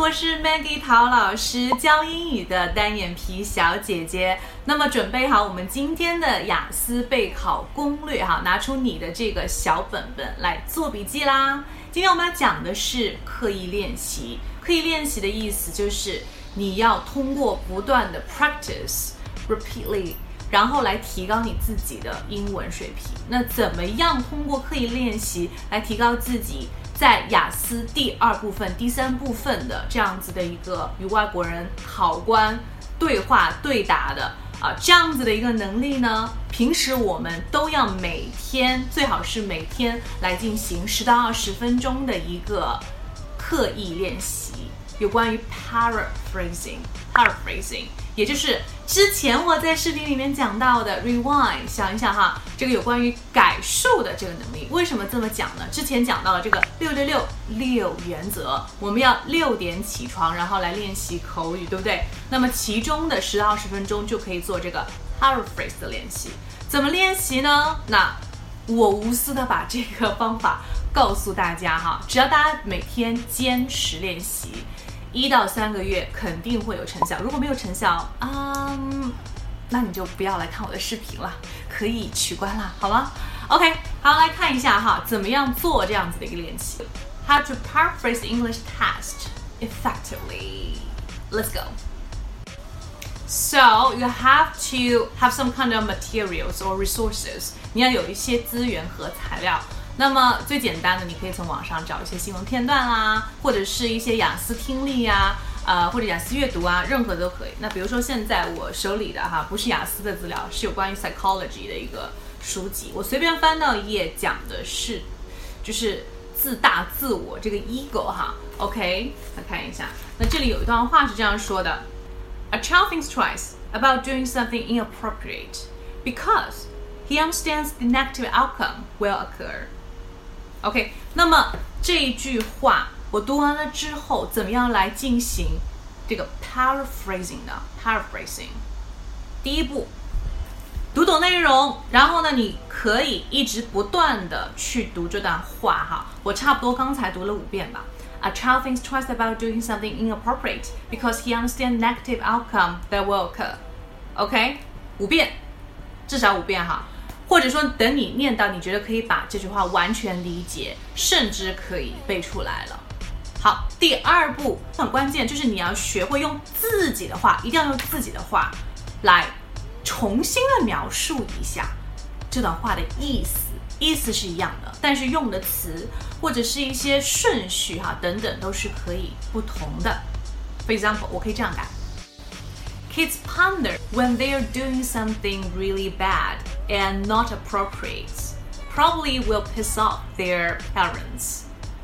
我是 Maggie 陶老师，教英语的单眼皮小姐姐。那么准备好我们今天的雅思备考攻略哈，拿出你的这个小本本来做笔记啦。今天我们要讲的是刻意练习。刻意练习的意思就是你要通过不断的 practice repeatedly， 然后来提高你自己的英文水平。那怎么样通过刻意练习来提高自己在雅思第二部分、第三部分的这样子的一个与外国人考官对话对答的这样子的一个能力呢？平时我们都要每天，最好是每天来进行10到20分钟的一个刻意练习，有关于 paraphrasing， 也就是之前我在视频里面讲到的 rewind。 想一想哈，这个有关于改述的这个能力。为什么这么讲呢？之前讲到了这个6原则，我们要6点起床，然后来练习口语，对不对？那么其中的10到20分钟就可以做这个 paraphrase 的练习。怎么练习呢？那我无私的把这个方法告诉大家哈，只要大家每天坚持练习1到3个月，肯定会有成效。如果没有成效那你就不要来看我的视频了，可以取关啦，好吗？ OK， 好，来看一下哈，怎么样做这样子的一个练习。 How to paraphrase English test effectively. Let's go. So you have to have some kind of materials or resources. 你要有一些资源和材料。那么最简单的，你可以从网上找一些新闻片段啦，或者是一些雅思听力啊，或者雅思阅读啊，任何都可以。那比如说现在我手里的哈，不是雅思的资料，是有关于 psychology 的一个书籍。我随便翻到一页，讲的是就是自大自我这个 ego 哈。OK， 来看一下。那这里有一段话是这样说的 ：A child thinks twice about doing something inappropriate because he understands the negative outcome will occur。OK， 那么这一句话我读完了之后，怎么样来进行这个 paraphrasing 呢？ Paraphrasing， 第一步，读懂内容，然后呢，你可以一直不断的去读这段话哈。我差不多刚才读了5遍吧。A child thinks twice about doing something inappropriate because he understands negative outcome that will occur。OK， 5遍，至少5遍哈。或者说等你念到你觉得可以把这句话完全理解，甚至可以背出来了。好，第2步很关键，就是你要学会用自己的话，一定要用自己的话来重新的描述一下这段话的意思。意思是一样的，但是用的词或者是一些顺序哈等等都是可以不同的。For example， 我可以这样改。Kids ponder when they are doing something really bad and not appropriate, probably will piss off their parents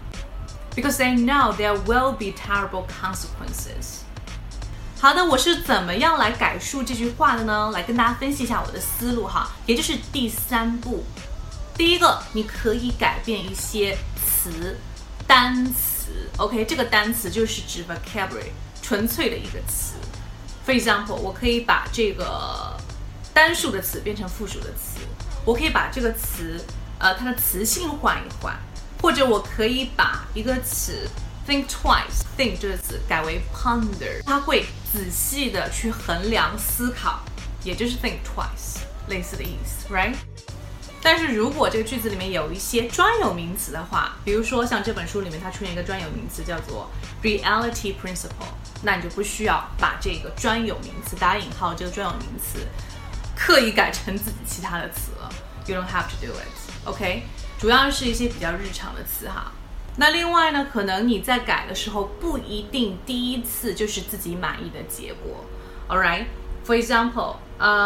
because they know there will be terrible consequences. 好的，我是怎么样来改述这句话的呢？来跟大家分析一下我的思路哈，也就是第3步。第一个，你可以改变一些词、单词。OK， 这个单词就是指 vocabulary， 纯粹的一个词。For example， 我可以把这个单数的词变成复数的词，我可以把这个词它的词性换一换，或者我可以把一个词 think twice， think 这个词改为 ponder， 它会仔细的去衡量思考，也就是 think twice 类似的意思 right。 但是如果这个句子里面有一些专有名词的话，比如说像这本书里面它出现一个专有名词叫做 reality principle， 那你就不需要把这个专有名词打引号这个专有名词刻意改成自己其他的词了。 You don't have to do it。 OK， 主要是一些比较日常的词哈。那另外呢，可能你在改的时候不一定第一次就是自己满意的结果。 Alright， For example，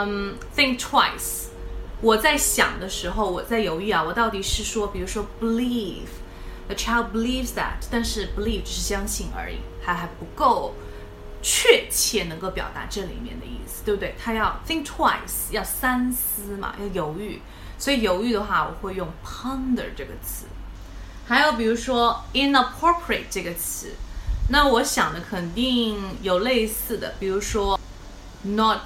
think twice，我在想的时候，我在犹豫我到底是说，比如说 believe the child believes that， 但是 believe 只是相信而已，还不够确切能够表达这里面的意思，对不对？他要 think twice， 要三思嘛，要犹豫。所以犹豫的话，我会用 ponder 这个词。还有比如说 inappropriate 这个词，那我想的肯定有类似的，比如说 not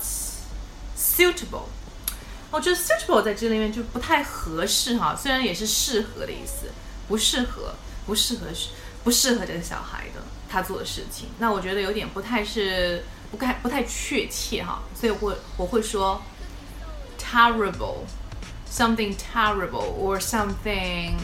suitable。我觉得 suitable 在这里面就不太合适哈，虽然也是适合的意思，不适合不适合这个小孩的他做的事情，那我觉得有点不太确切哈，所以我会说 terrible something terrible or something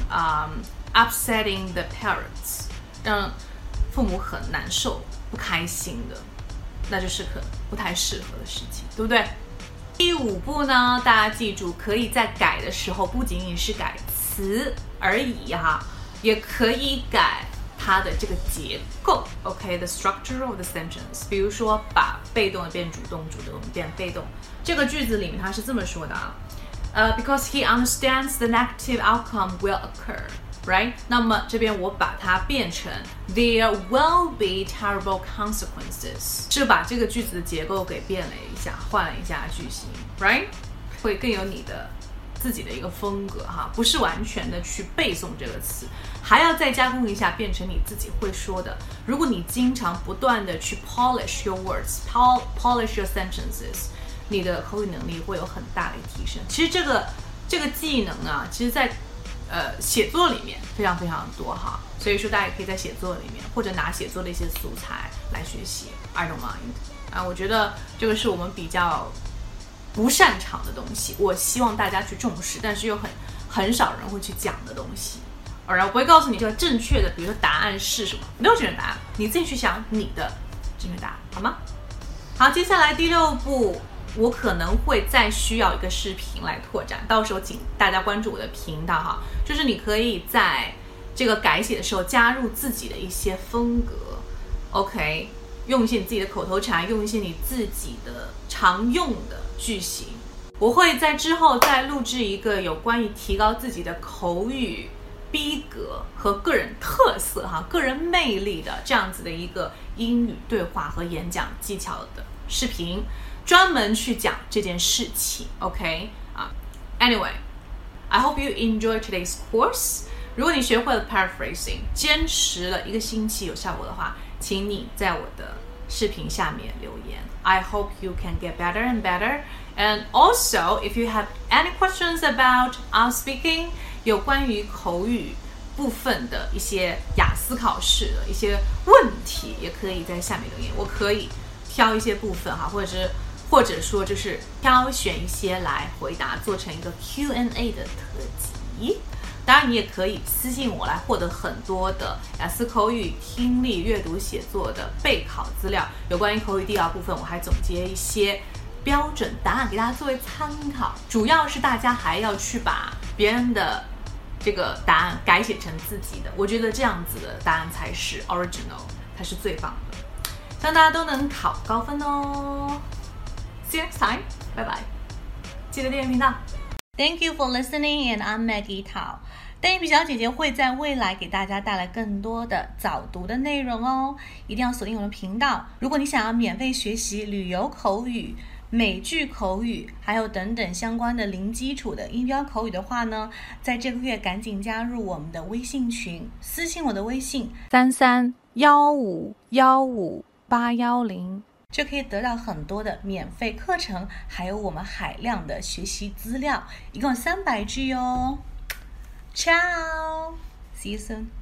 upsetting the parents， 让父母很难受不开心的，那就是不太适合的事情，对不对？第5步呢，大家记住，可以在改的时候不仅仅是改词而已哈，也可以改它的这个结构 ，OK，the structure of the sentence。比如说，把被动的变主动，主动变被动。这个句子里面它是这么说的啊，because he understands the negative outcome will occur。Right？ 那么这边我把它变成 There will be terrible consequences， 是把这个句子的结构给变了一下，换了一下句型 ，Right？ 会更有你的自己的一个风格哈，不是完全的去背诵这个词，还要再加工一下，变成你自己会说的。如果你经常不断的去 polish your words，polish your sentences， 你的口语能力会有很大的提升。其实这个技能啊，其实在写作里面非常非常多哈，所以说大家也可以在写作里面或者拿写作的一些素材来学习 I don't mind 啊，我觉得这个是我们比较不擅长的东西，我希望大家去重视，但是又很少人会去讲的东西。而我不会告诉你这个正确的，比如说答案是什么，没有正确答案，你自己去想你的正确答案，好吗？好，接下来第6步。我可能会再需要一个视频来拓展，到时候请大家关注我的频道哈，就是你可以在这个改写的时候加入自己的一些风格 ，OK， 用一些你自己的口头禅，用一些你自己的常用的句型。我会在之后再录制一个有关于提高自己的口语逼格和个人特色哈、个人魅力的这样子的一个英语对话和演讲技巧的视频。专门去讲这件事情 ，OK 啊 ？Anyway, I hope you enjoy today's course. 如果你学会了 paraphrasing， 坚持了1个星期有效果的话，请你在我的视频下面留言。I hope you can get better and better. And also, if you have any questions about speaking， 有关于口语部分的一些雅思考试的一些问题，也可以在下面留言，我可以挑一些部分哈，或者说就是挑选一些来回答，做成一个 Q&A 的特辑。当然你也可以私信我来获得很多的雅思口语听力阅读写作的备考资料。有关于口语第2部分，我还总结一些标准答案给大家作为参考，主要是大家还要去把别人的这个答案改写成自己的，我觉得这样子的答案才是 original， 才是最棒的。希望大家都能考高分哦。See you next time. Bye bye. 记得订阅频道。Thank you for listening, and I'm Maggie Tao. 单眼皮小姐姐会在未来给大家带来更多的早读的内容哦，一定要锁定我的频道。如果你想要免费学习旅游口语、美剧口语，还有等等相关的零基础的音标口语的话呢，在这个月赶紧加入我们的微信群，私信我的微信3315158810。就可以得到很多的免费课程，还有我们海量的学习资料，一共300句哦。Ciao, see you soon.